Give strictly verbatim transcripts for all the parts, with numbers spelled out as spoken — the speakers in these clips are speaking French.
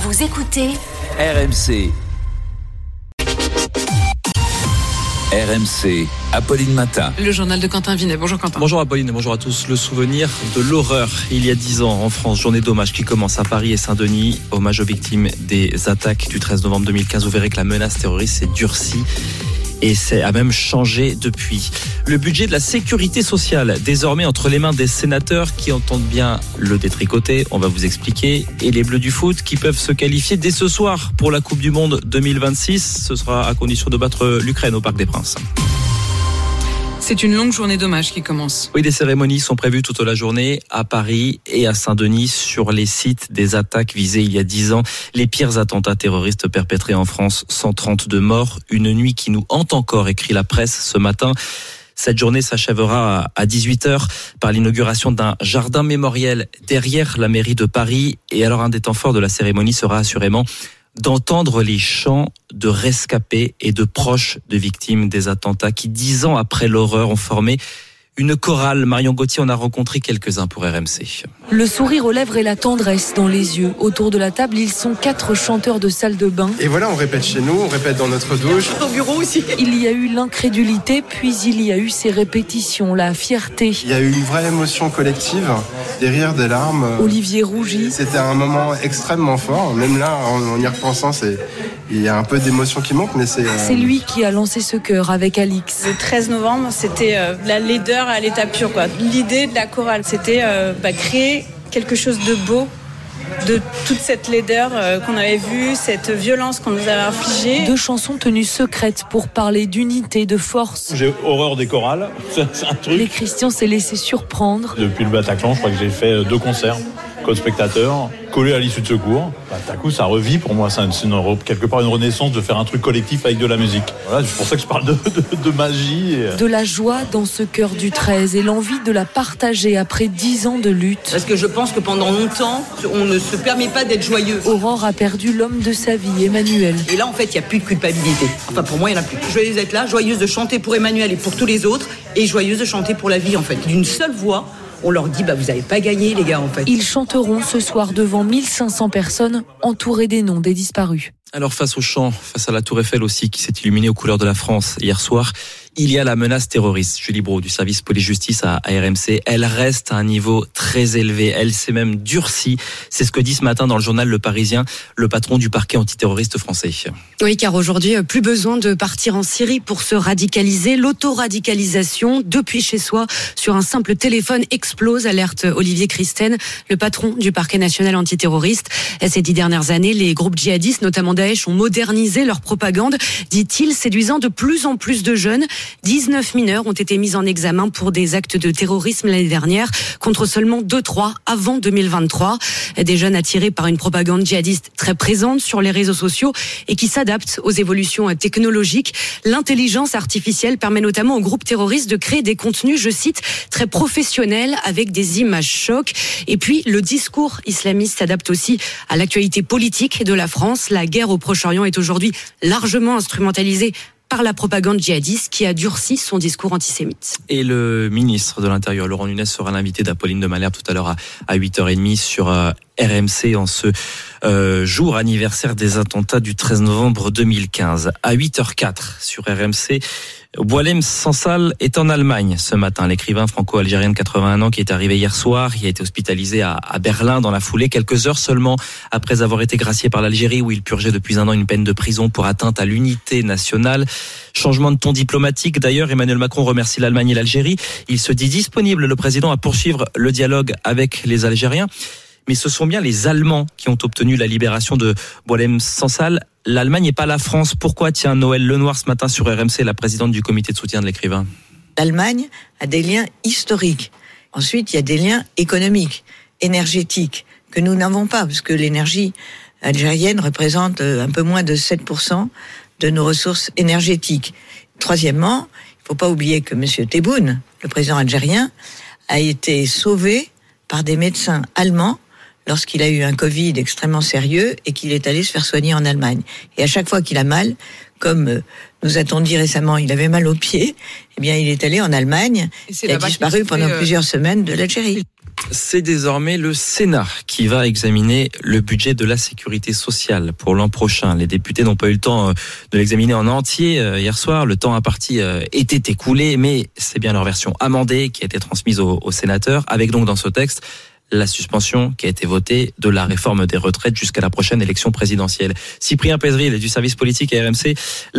Vous écoutez R M C. R M C, Apolline Matin. Le journal de Quentin Vinet. Bonjour Quentin. Bonjour Apolline et bonjour à tous. Le souvenir de l'horreur il y a dix ans en France. Journée d'hommage qui commence à Paris et Saint-Denis. Hommage aux victimes des attaques du treize novembre deux mille quinze. Vous verrez que la menace terroriste s'est durcie. Et ça a même changé depuis. Le budget de la sécurité sociale, désormais entre les mains des sénateurs qui entendent bien le détricoter, on va vous expliquer, et les Bleus du foot qui peuvent se qualifier dès ce soir pour la Coupe du Monde deux mille vingt-six. Ce sera à condition de battre l'Ukraine au Parc des Princes. C'est une longue journée d'hommage qui commence. Oui, des cérémonies sont prévues toute la journée à Paris et à Saint-Denis sur les sites des attaques visées il y a dix ans. Les pires attentats terroristes perpétrés en France, cent trente-deux morts. Une nuit qui nous hante encore, écrit la presse ce matin. Cette journée s'achèvera à dix-huit heures par l'inauguration d'un jardin mémoriel derrière la mairie de Paris. Et alors un des temps forts de la cérémonie sera assurément d'entendre les chants de rescapés et de proches de victimes des attentats qui, dix ans après l'horreur, ont formé une chorale. Marion Gauthier en a rencontré quelques-uns pour R M C. Le sourire aux lèvres et la tendresse dans les yeux. Autour de la table, ils sont quatre chanteurs de salle de bain. Et voilà, on répète chez nous, on répète dans notre douche. Au bureau aussi. Il y a eu l'incrédulité, puis il y a eu ces répétitions, la fierté. Il y a eu une vraie émotion collective, des rires, des larmes. Olivier rougit. C'était un moment extrêmement fort. Même là, en, en y repensant, c'est... il y a un peu d'émotion qui monte, mais c'est... Euh... C'est lui qui a lancé ce chœur avec Alix. Le treize novembre, c'était euh, la laideur à l'état pur, quoi. L'idée de la chorale, c'était euh, bah, créer quelque chose de beau, de toute cette laideur euh, qu'on avait vue, cette violence qu'on nous avait infligée. Deux chansons tenues secrètes pour parler d'unité, de force. J'ai horreur des chorales, c'est un truc. Les Christian s'est laissé surprendre. Depuis le Bataclan, je crois que j'ai fait deux concerts comme spectateur, collé à l'issue de secours. Bah, d'un coup, ça revit pour moi. C'est une, quelque part une renaissance de faire un truc collectif avec de la musique. Voilà, c'est pour ça que je parle de, de, de magie. Et... de la joie dans ce cœur du treize et l'envie de la partager après dix ans de lutte. Parce que je pense que pendant longtemps, on ne se permet pas d'être joyeux. Aurore a perdu l'homme de sa vie, Emmanuel. Et là, en fait, il n'y a plus de culpabilité. Enfin, pour moi, il n'y en a plus. Joyeuse d'être là, joyeuse de chanter pour Emmanuel et pour tous les autres, et joyeuse de chanter pour la vie, en fait. D'une seule voix. On leur dit, bah, vous n'avez pas gagné, les gars, en fait. Ils chanteront ce soir devant mille cinq cents personnes, entourées des noms des disparus. Alors, face au chant, face à la Tour Eiffel aussi, qui s'est illuminée aux couleurs de la France hier soir, il y a la menace terroriste. Julie Brault, du service police-justice à R M C, elle reste à un niveau très élevé. Elle s'est même durcie. C'est ce que dit ce matin dans le journal Le Parisien, le patron du parquet antiterroriste français. Oui, car aujourd'hui, plus besoin de partir en Syrie pour se radicaliser. L'autoradicalisation, depuis chez soi, sur un simple téléphone, explose, alerte Olivier Christen, le patron du parquet national antiterroriste. Ces dix dernières années, les groupes djihadistes, notamment Daesh, ont modernisé leur propagande, dit-il, séduisant de plus en plus de jeunes. dix-neuf mineurs ont été mis en examen pour des actes de terrorisme l'année dernière, contre seulement deux trois avant deux mille vingt-trois. Des jeunes attirés par une propagande djihadiste très présente sur les réseaux sociaux et qui s'adaptent aux évolutions technologiques. L'intelligence artificielle permet notamment aux groupes terroristes de créer des contenus, je cite, très professionnels avec des images chocs. Et puis, le discours islamiste s'adapte aussi à l'actualité politique de la France. La guerre au Proche-Orient est aujourd'hui largement instrumentalisée par la propagande djihadiste qui a durci son discours antisémite. Et le ministre de l'Intérieur, Laurent Nunez, sera l'invité d'Apolline de Malherbe tout à l'heure à, à huit heures trente sur euh, R M C en ce euh, jour anniversaire des attentats du treize novembre deux mille quinze. À huit heures quatre sur R M C, Boualem Sansal est en Allemagne ce matin. L'écrivain franco-algérien de quatre-vingt-un ans qui est arrivé hier soir, il a été hospitalisé à, à Berlin dans la foulée, quelques heures seulement après avoir été gracié par l'Algérie où il purgeait depuis un an une peine de prison pour atteinte à l'unité nationale. Changement de ton diplomatique d'ailleurs, Emmanuel Macron remercie l'Allemagne et l'Algérie. Il se dit disponible, le président, à poursuivre le dialogue avec les Algériens. Mais ce sont bien les Allemands qui ont obtenu la libération de Boualem Sansal. L'Allemagne et pas la France. Pourquoi? Tiens, Noël Lenoir ce matin sur R M C, la présidente du comité de soutien de l'écrivain. L'Allemagne a des liens historiques. Ensuite, il y a des liens économiques, énergétiques, que nous n'avons pas, parce que l'énergie algérienne représente un peu moins de sept pour cent de nos ressources énergétiques. Troisièmement, il ne faut pas oublier que M. Tebboune, le président algérien, a été sauvé par des médecins allemands lorsqu'il a eu un Covid extrêmement sérieux et qu'il est allé se faire soigner en Allemagne. Et à chaque fois qu'il a mal, comme nous a-t-on dit récemment, il avait mal aux pieds, eh bien il est allé en Allemagne et a disparu pendant euh... plusieurs semaines de l'Algérie. C'est désormais le Sénat qui va examiner le budget de la sécurité sociale pour l'an prochain. Les députés n'ont pas eu le temps de l'examiner en entier hier soir. Le temps imparti était écoulé, mais c'est bien leur version amendée qui a été transmise aux, aux sénateurs, avec donc dans ce texte la suspension qui a été votée de la réforme des retraites jusqu'à la prochaine élection présidentielle. Cyprien Pézeril du service politique à R M C,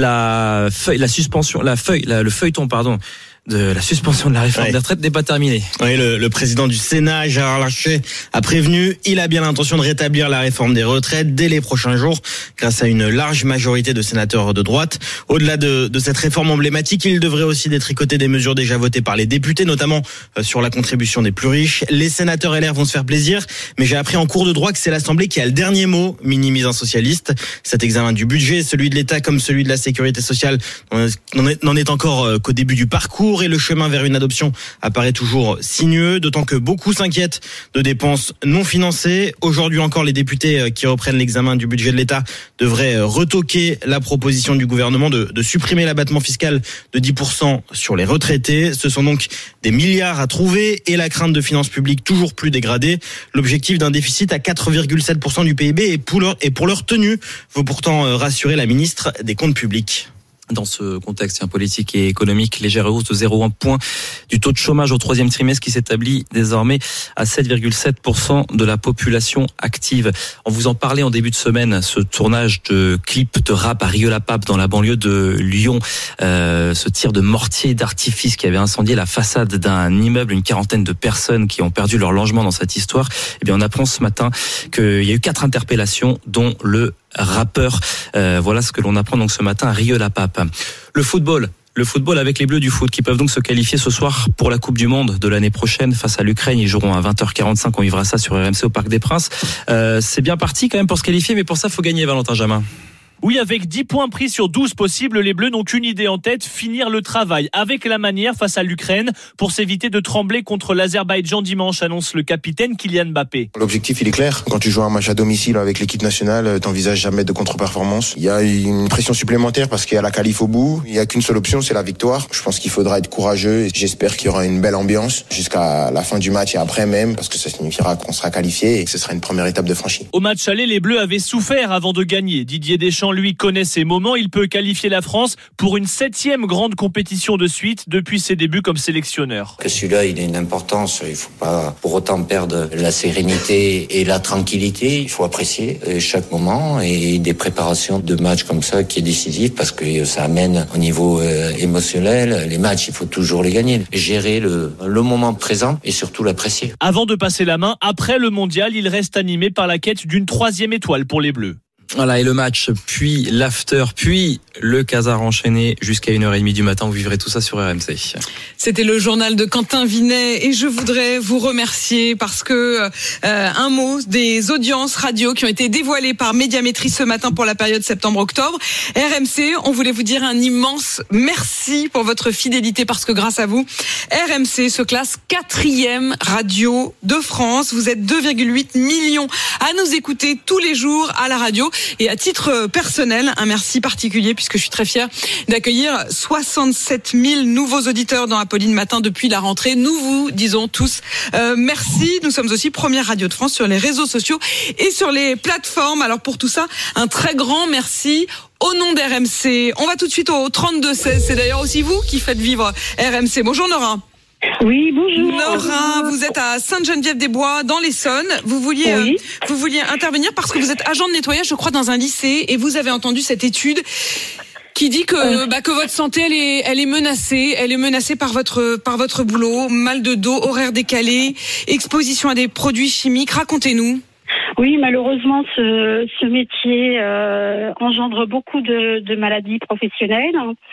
la feuille, la suspension, la feuille, la, le feuilleton, pardon, de la suspension de la réforme ouais. des retraites n'est pas terminée. Oui, le, le président du Sénat, Gérard Larcher, a prévenu, il a bien l'intention de rétablir la réforme des retraites dès les prochains jours, grâce à une large majorité de sénateurs de droite. Au-delà de, de cette réforme emblématique, il devrait aussi détricoter des mesures déjà votées par les députés, notamment sur la contribution des plus riches. Les sénateurs L R vont se faire plaisir, mais j'ai appris en cours de droit que c'est l'Assemblée qui a le dernier mot, minimise un socialiste. Cet examen du budget, celui de l'État comme celui de la sécurité sociale, n'en est encore qu'au début du parcours, et le chemin vers une adoption apparaît toujours sinueux, d'autant que beaucoup s'inquiètent de dépenses non financées. Aujourd'hui encore, les députés qui reprennent l'examen du budget de l'État devraient retoquer la proposition du gouvernement de, de supprimer l'abattement fiscal de dix pour cent sur les retraités. Ce sont donc des milliards à trouver et la crainte de finances publiques toujours plus dégradées. L'objectif d'un déficit à quatre virgule sept pour cent du P I B et pour leur, et pour leur tenue veut pourtant rassurer la ministre des Comptes publics. Dans ce contexte politique et économique, légère hausse de zéro virgule un point du taux de chômage au troisième trimestre qui s'établit désormais à sept virgule sept pour cent de la population active. On vous en parlait en début de semaine, ce tournage de clip de rap à Rieux-la-Pape dans la banlieue de Lyon, euh, ce tir de mortier d'artifice qui avait incendié la façade d'un immeuble, une quarantaine de personnes qui ont perdu leur logement dans cette histoire. Eh bien, on apprend ce matin qu'il y a eu quatre interpellations, dont le rappeur. Euh, voilà ce que l'on apprend donc ce matin à Rieux-la-Pape. Le football. Le football avec les Bleus du foot qui peuvent donc se qualifier ce soir pour la Coupe du Monde de l'année prochaine face à l'Ukraine. Ils joueront à vingt heures quarante-cinq. On vivra ça sur R M C au Parc des Princes. Euh, c'est bien parti quand même pour se qualifier, mais pour ça, il faut gagner, Valentin Jamin. Oui, avec dix points pris sur douze possibles, les Bleus n'ont qu'une idée en tête, finir le travail avec la manière face à l'Ukraine pour s'éviter de trembler contre l'Azerbaïdjan dimanche, annonce le capitaine Kylian Mbappé. L'objectif, il est clair. Quand tu joues un match à domicile avec l'équipe nationale, t'envisages jamais de contre-performance. Il y a une pression supplémentaire parce qu'il y a la qualif au bout. Il n'y a qu'une seule option, c'est la victoire. Je pense qu'il faudra être courageux et j'espère qu'il y aura une belle ambiance jusqu'à la fin du match et après même, parce que ça signifiera qu'on sera qualifié et que ce sera une première étape de franchie. Au match aller, les Bleus avaient souffert avant de gagner. Didier Deschamps, lui, connaît ces moments. Il peut qualifier la France pour une septième grande compétition de suite depuis ses débuts comme sélectionneur. Que celui-là, il a une importance. Il ne faut pas pour autant perdre la sérénité et la tranquillité. Il faut apprécier chaque moment et des préparations de matchs comme ça qui est décisif parce que ça amène au niveau émotionnel. Les matchs, il faut toujours les gagner. Gérer le, le moment présent et surtout l'apprécier. Avant de passer la main, après le mondial, il reste animé par la quête d'une troisième étoile pour les Bleus. Voilà, et le match, puis l'after, puis le casar enchaîné jusqu'à une heure trente du matin. Vous vivrez tout ça sur R M C. C'était le journal de Quentin Vinet et je voudrais vous remercier parce que euh, un mot des audiences radio qui ont été dévoilées par Médiamétrie ce matin pour la période septembre-octobre. R M C, on voulait vous dire un immense merci pour votre fidélité parce que grâce à vous, R M C se classe quatrième radio de France. Vous êtes deux virgule huit millions à nous écouter tous les jours à la radio. Et à titre personnel, un merci particulier puisque je suis très fière d'accueillir soixante-sept mille nouveaux auditeurs dans Apolline Matin depuis la rentrée. Nous vous disons tous euh, merci. Nous sommes aussi première radio de France sur les réseaux sociaux et sur les plateformes. Alors pour tout ça, un très grand merci au nom d'R M C. On va tout de suite au trente-deux seize. C'est d'ailleurs aussi vous qui faites vivre R M C. Bonjour Nora. Oui, bonjour. Nora, vous êtes à Sainte-Geneviève-des-Bois, dans l'Essonne. Vous vouliez, oui. euh, vous vouliez intervenir parce que vous êtes agent de nettoyage, je crois, dans un lycée, et vous avez entendu cette étude qui dit que, euh. bah, que votre santé, elle est, elle est menacée. Elle est menacée par votre, par votre boulot, mal de dos, horaire décalé, exposition à des produits chimiques. Racontez-nous. Oui, malheureusement, ce, ce métier euh, engendre beaucoup de, de maladies professionnelles.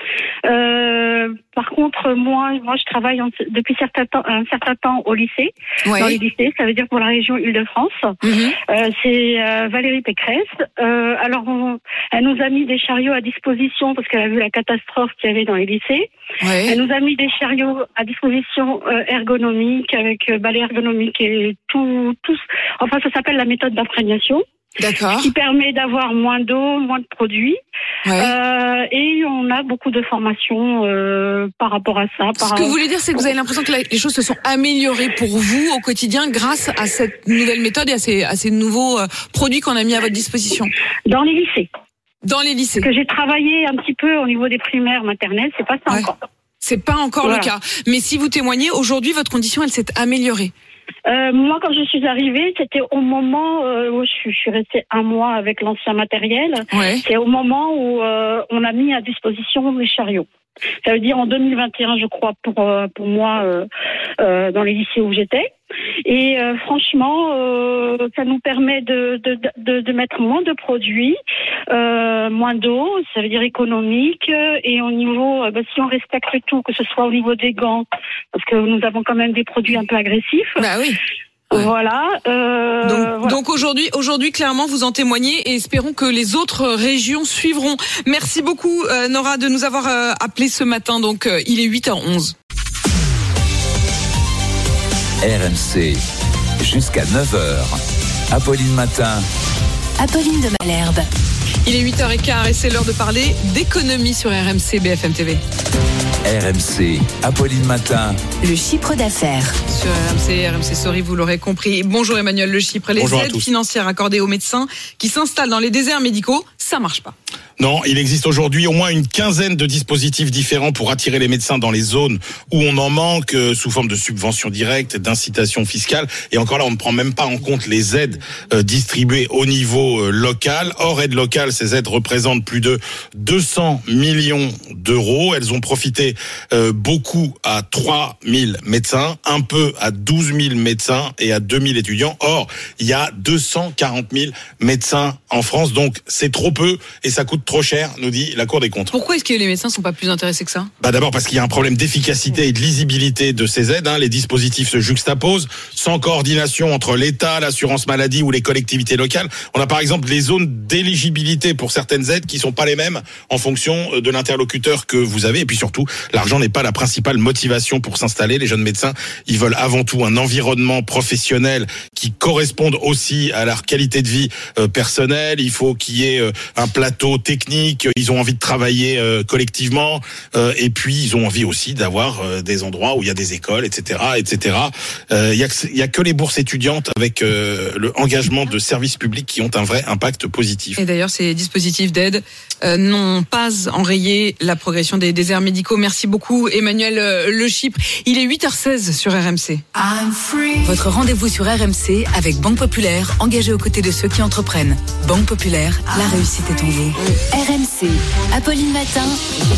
Euh, par contre, moi, moi, je travaille en, depuis certain temps, un certain temps au lycée, ouais. dans les lycées. Ça veut dire pour la région Île-de-France. Mm-hmm. Euh, c'est euh, Valérie Pécresse. Euh, alors, on, elle nous a mis des chariots à disposition parce qu'elle a vu la catastrophe qu'il y avait dans les lycées. Ouais. Elle nous a mis des chariots à disposition euh, ergonomiques avec euh, balai ergonomique et tout, tout. Enfin, ça s'appelle la méthode d'imprégnation. D'accord. Ce qui permet d'avoir moins d'eau, moins de produits. Ouais. Euh, et on a beaucoup de formations euh, par rapport à ça. Par Ce que vous voulez dire, c'est que vous avez l'impression que les choses se sont améliorées pour vous au quotidien grâce à cette nouvelle méthode et à ces, à ces nouveaux euh, produits qu'on a mis à votre disposition. Dans les lycées. Dans les lycées. Parce que j'ai travaillé un petit peu au niveau des primaires, maternelles, c'est pas ça ouais. encore. C'est pas encore voilà. le cas. Mais si vous témoignez, aujourd'hui, votre condition, elle s'est améliorée. Euh, moi, quand je suis arrivée, c'était au moment euh, où je suis, je suis restée un mois avec l'ancien matériel. Ouais. C'est au moment où euh, on a mis à disposition les chariots. Ça veut dire en deux mille vingt et un, je crois, pour pour moi, euh, euh, dans les lycées où j'étais. Et euh, franchement, euh, ça nous permet de, de de de mettre moins de produits, euh, moins d'eau, ça veut dire économique. Et au niveau, euh, bah, si on respecte tout, que ce soit au niveau des gants, parce que nous avons quand même des produits un peu agressifs. Bah oui. Ouais. Voilà. Euh, donc, voilà. donc aujourd'hui, aujourd'hui, clairement, vous en témoignez et espérons que les autres régions suivront. Merci beaucoup, euh, Nora, de nous avoir euh, appelé ce matin. Donc, euh, il est huit heures onze. R M C, jusqu'à neuf heures. Apolline Matin. Apolline de Malherbe. Il est huit heures quinze et c'est l'heure de parler d'économie sur R M C B F M T V. R M C, Apolline Matin. Le chiffre d'affaires. Sur R M C, R M C Story, vous l'aurez compris. Bonjour Emmanuel Le Chypre. Les Bonjour aides financières accordées aux médecins qui s'installent dans les déserts médicaux, ça marche pas. Non, il existe aujourd'hui au moins une quinzaine de dispositifs différents pour attirer les médecins dans les zones où on en manque, euh, sous forme de subventions directes, d'incitations fiscales. Et encore là, on ne prend même pas en compte les aides euh, distribuées au niveau euh, local. Hors aide locale, ces aides représentent plus de deux cents millions d'euros. Elles ont profité euh, beaucoup à trois mille médecins, un peu à douze mille médecins et à deux mille étudiants. Or, il y a deux cent quarante mille médecins en France, donc c'est trop peu et ça coûte trop cher, nous dit la Cour des comptes. Pourquoi est-ce que les médecins sont pas plus intéressés que ça ? Bah d'abord parce qu'il y a un problème d'efficacité et de lisibilité de ces aides. Hein. Les dispositifs se juxtaposent sans coordination entre l'État, l'assurance maladie ou les collectivités locales. On a par exemple les zones d'éligibilité pour certaines aides qui sont pas les mêmes en fonction de l'interlocuteur que vous avez. Et puis surtout, l'argent n'est pas la principale motivation pour s'installer. Les jeunes médecins, ils veulent avant tout un environnement professionnel qui corresponde aussi à leur qualité de vie euh, personnelle. Il faut qu'il y ait euh, un plateau technique. Ils ont envie de travailler euh, collectivement. Euh, et puis, ils ont envie aussi d'avoir euh, des endroits où il y a des écoles, et cetera, et cetera. Euh, il y a, il y a que les bourses étudiantes avec euh, le engagement de services publics qui ont un vrai impact positif. Et d'ailleurs, ces dispositifs d'aide euh, n'ont pas enrayé la progression des déserts médicaux. Merci beaucoup, Emmanuel euh, Le Chypre. Il est huit heures seize sur R M C. Votre rendez-vous sur R M C avec Banque Populaire, engagée aux côtés de ceux qui entreprennent. Banque Populaire, la réussite est en vous. R M C, Apolline Matin.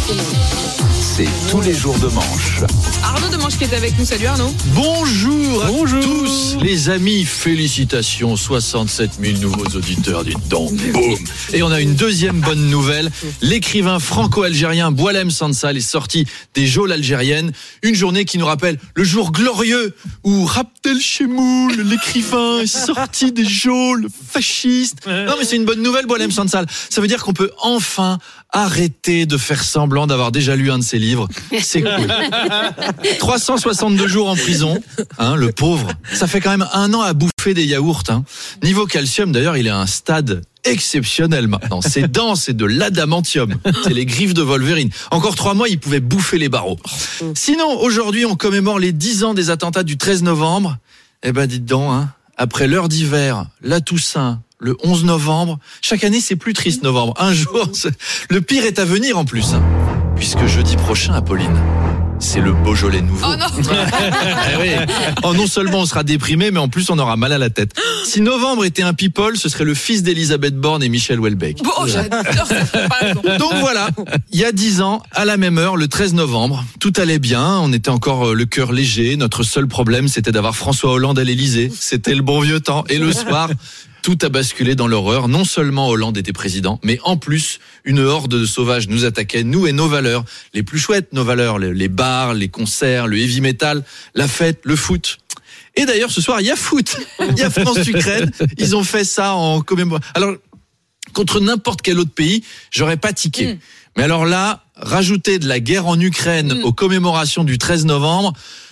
C'est tous les jours de manche. Arnaud Demanche qui est avec nous. Salut Arnaud. Bonjour à Bonjour. tous les amis, félicitations, soixante-sept mille nouveaux auditeurs, dites donc. Boum. Et on a une deuxième bonne nouvelle. L'écrivain franco-algérien Boualem Sansal est sorti des geôles algériennes. Une journée qui nous rappelle le jour glorieux où Abdel Chemoul, l'écrivain, est sorti des geôles fascistes. Non mais c'est une bonne nouvelle, Boualem Sansal. Ça veut dire qu'on peut enfin arrêter de faire semblant d'avoir déjà lu un de ses livres. C'est cool. trois cent soixante-deux jours en prison, hein, le pauvre. Ça fait quand même un an à bouffer des yaourts. Hein. Niveau calcium, d'ailleurs, il est à un stade exceptionnel maintenant. Ses dents, c'est de l'adamantium. C'est les griffes de Wolverine. Encore trois mois, il pouvait bouffer les barreaux. Sinon, aujourd'hui, on commémore les dix ans des attentats du treize novembre. Eh ben, dites donc, hein, après l'heure d'hiver, la Toussaint, le onze novembre. Chaque année, c'est plus triste, novembre. Un jour, le pire est à venir en plus. Hein. Puisque jeudi prochain, Apolline, c'est le Beaujolais nouveau. Oh non. eh oui. Oh, non seulement on sera déprimé, mais en plus on aura mal à la tête. Si novembre était un people, ce serait le fils d'Elisabeth Borne et Michel Houellebecq. Bon, j'adore cette comparaison. Donc voilà, il y a dix ans, à la même heure, le treize novembre, tout allait bien, on était encore le cœur léger. Notre seul problème, c'était d'avoir François Hollande à l'Élysée. C'était le bon vieux temps. Et le soir, tout a basculé dans l'horreur. Non seulement Hollande était président, mais en plus, une horde de sauvages nous attaquait, nous et nos valeurs. Les plus chouettes, nos valeurs, les bars, les concerts, le heavy metal, la fête, le foot. Et d'ailleurs, ce soir, il y a foot. Il y a France-Ukraine. Ils ont fait ça en commémoration. Alors, contre n'importe quel autre pays, j'aurais pas tiqué. Mm. Mais alors là, rajouter de la guerre en Ukraine mm. aux commémorations du treize novembre,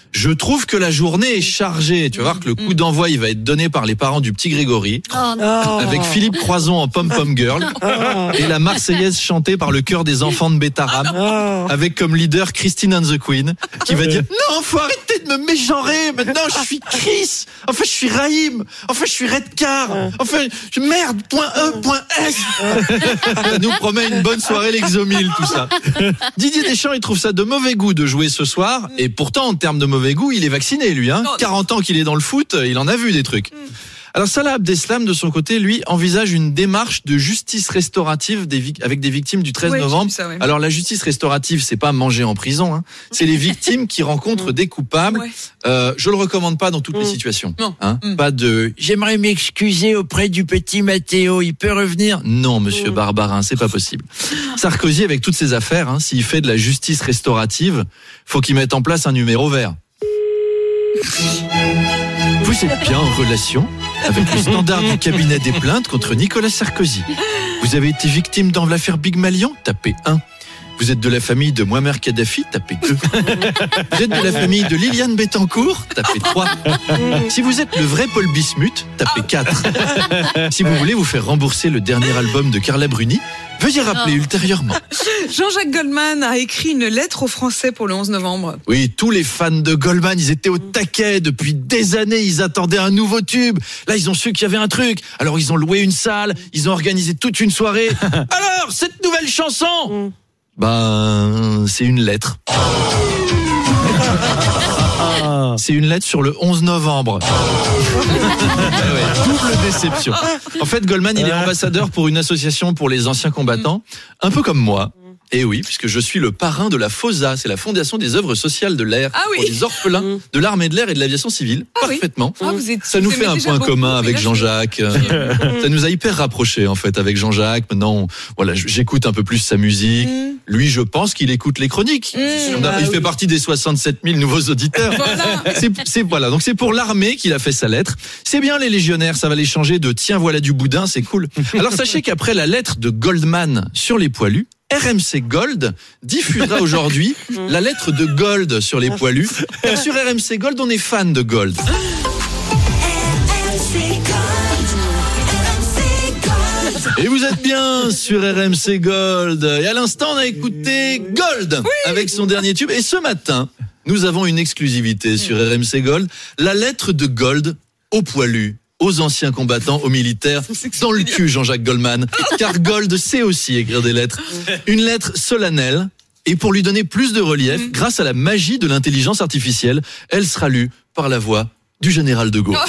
Je trouve que la journée est chargée. Tu vas voir que le coup d'envoi, il va être donné par les parents du petit Grégory, Oh, avec Philippe Croison en pom-pom girl, et la Marseillaise chantée par le chœur des enfants de Bétarame, avec comme leader Christine and the Queen, qui va dire « Non, faut arrêter de me mégenrer. Maintenant, je suis Chris. Enfin, je suis Raïm. Enfin, je suis Redcar. Enfin, je, merde, point E, point S. » Ça nous promet une bonne soirée, l'exomile, tout ça. Didier Deschamps, il trouve ça de mauvais goût de jouer ce soir, et pourtant, en termes de mauvais goût, il est vacciné, lui. Hein. quarante ans qu'il est dans le foot, il en a vu des trucs. Alors Salah Abdeslam, de son côté, lui, envisage une démarche de justice restaurative des vic- avec des victimes du treize Ouais, novembre. j'ai vu ça, ouais. Alors la justice restaurative, c'est pas manger en prison, hein. C'est les victimes qui rencontrent des coupables. Ouais. Euh, je le recommande pas dans toutes les situations. Hein. Pas de « j'aimerais m'excuser auprès du petit Mathéo, il peut revenir ». Non, monsieur Barbarin, c'est pas possible. Sarkozy, avec toutes ses affaires, hein, s'il fait de la justice restaurative, faut qu'il mette en place un numéro vert. Vous êtes bien en relation avec le standard du cabinet des plaintes contre Nicolas Sarkozy. Vous avez été victime dans l'affaire Big Malian, tapez un. Vous êtes de la famille de Muammar Kadhafi, tapez deux. Vous êtes de la famille de Liliane Bettencourt, tapez trois. Si vous êtes le vrai Paul Bismuth, tapez quatre. Si vous voulez vous faire rembourser le dernier album de Carla Bruni, veuillez rappeler ultérieurement. Jean-Jacques Goldman a écrit une lettre aux Français pour le onze novembre. Oui, tous les fans de Goldman, ils étaient au taquet depuis des années, ils attendaient un nouveau tube. Là, ils ont su qu'il y avait un truc. Alors, ils ont loué une salle, ils ont organisé toute une soirée. Alors, cette nouvelle chanson, ben, c'est une lettre. C'est une lettre sur le onze novembre. Ah ouais, double déception. En fait, Goldman, il est ambassadeur pour une association pour les anciens combattants, un peu comme moi. Et oui, puisque je suis le parrain de la FOSA, c'est la Fondation des œuvres sociales de l'air, Ah oui. pour les orphelins de l'armée de l'air et de l'aviation civile. Ah oui. Parfaitement. Ah, vous êtes- Ça nous vous fait aimez un déjà point beaucoup, commun mais avec là, je- Jean-Jacques. Ça nous a hyper rapprochés, en fait, avec Jean-Jacques. Maintenant, voilà, j'écoute un peu plus sa musique. Lui, je pense qu'il écoute les chroniques. On a- bah il oui. fait partie des soixante-sept mille nouveaux auditeurs. C'est, c'est, voilà. Donc, c'est pour l'armée qu'il a fait sa lettre. C'est bien, les légionnaires, ça va les changer de tiens, voilà du boudin, c'est cool. Alors, sachez qu'après la lettre de Goldman sur les poilus, R M C Gold diffusera aujourd'hui la lettre de Gold sur les poilus. Car sur R M C Gold, on est fan de Gold. Et vous êtes bien sur R M C Gold. Et à l'instant, on a écouté Gold avec son dernier tube. Et ce matin, nous avons une exclusivité sur R M C Gold. La lettre de Gold aux poilus, aux anciens combattants, aux militaires. Dans le cul, Jean-Jacques Goldman. Car Gold sait aussi écrire des lettres. Une lettre solennelle. Et pour lui donner plus de relief, grâce à la magie de l'intelligence artificielle, elle sera lue par la voix du général de Gaulle.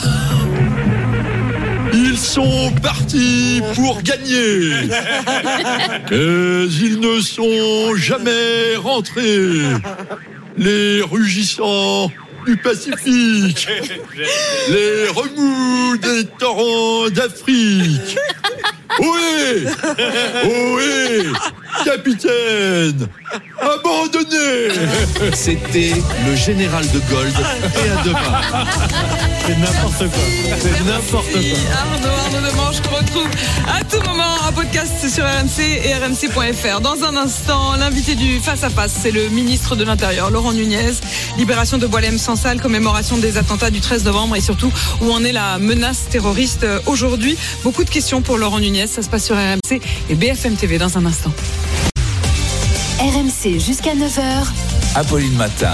Ils sont partis pour gagner, mais ils ne sont jamais rentrés. Les rugissants du Pacifique, les remous des torrents d'Afrique. Oui, oui, capitaine, abandonnez. C'était le général de Gold. Et à demain. C'est n'importe quoi. C'est n'importe quoi. Arnaud, Arnaud Demange, qu'on retrouve à tout moment un podcast sur R M C et R M C point F R. Dans un instant, l'invité du Face à Face, c'est le ministre de l'Intérieur, Laurent Nunez. Libération de Boualem-Sansal, commémoration des attentats du treize novembre et surtout où en est la menace terroriste aujourd'hui. Beaucoup de questions pour Laurent Nunez. Ça se passe sur R M C et B F M T V dans un instant. R M C jusqu'à neuf heures. Apolline Matin.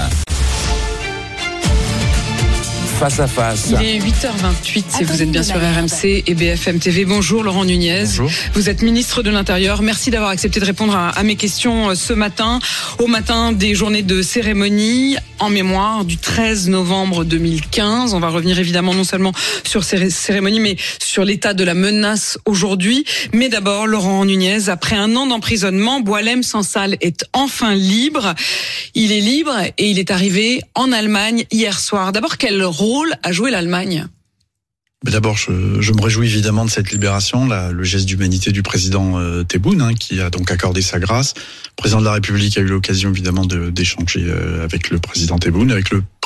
Face à face. Il est huit heures vingt-huit et vous êtes bien sur R M C et B F M T V. Bonjour Laurent Nunez. Bonjour. Vous êtes ministre de l'Intérieur. Merci d'avoir accepté de répondre à, à mes questions ce matin, au matin des journées de cérémonie en mémoire du treize novembre deux mille quinze. On va revenir évidemment non seulement sur ces cérémonies, mais sur l'état de la menace aujourd'hui. Mais d'abord, Laurent Nunez, après un an d'emprisonnement, Boualem-Sansal est enfin libre. Il est libre et il est arrivé en Allemagne hier soir. D'abord, quel rôle a joué l'Allemagne ? D'abord, je, je me réjouis évidemment de cette libération, là, le geste d'humanité du président euh, Tebboune, hein, qui a donc accordé sa grâce. Le président de la République a eu l'occasion évidemment de, d'échanger euh, avec le président Tebboune, avec le